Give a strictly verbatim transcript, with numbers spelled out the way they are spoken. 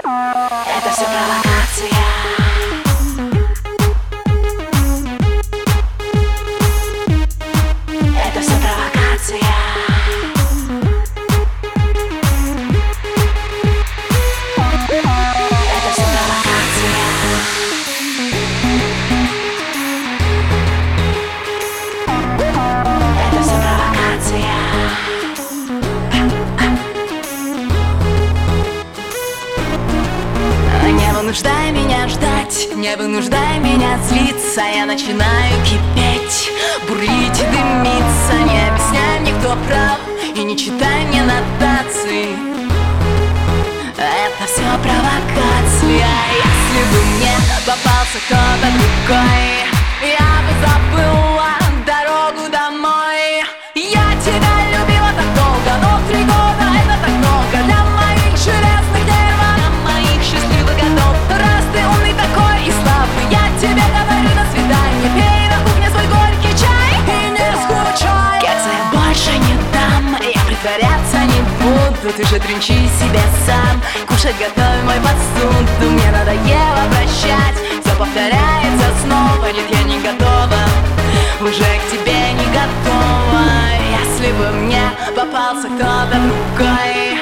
Это все провокация. Это все провокация. Это все провокация. Это все провокация. Не вынуждай меня ждать, не вынуждай меня злиться. Я начинаю кипеть, бурлить и дымиться. Не объясняй мне, кто прав, и не читай мне нотации. Это все провокация. Если бы мне попался кто-то другой, я бы забыла дорогу домой. Я тебя любила так долго, но три года это так много для моих железных нервов, для моих счастливых годов. Раз ты умный такой и славный, я тебе говорю до свидания. Пей на кухне свой горький чай и не скучай. Кекса я больше не дам, я притворяться не буду. Ты же тринчи себе сам, кушать готовь мой посуду. Мне надоело прощать, все повторяется снова. Нет, я не готова, уже к тебе не готова. Если бы мне попался кто-то другой,